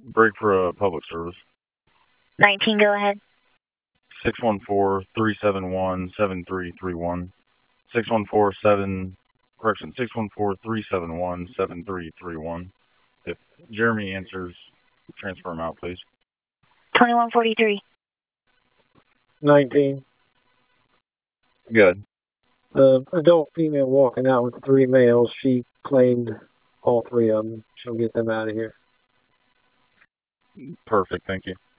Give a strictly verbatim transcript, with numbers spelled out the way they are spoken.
Break for a public service. nineteen, go ahead. six one four, three seven one, seven three three one. six one four seven, correction, six one four, three seven one, seven three three one. If Jeremy answers, transfer him out, please. twenty-one forty-three. nineteen. Good. The adult female walking out with three males, she claimed all three of them. She'll get them out of here. Perfect, thank you.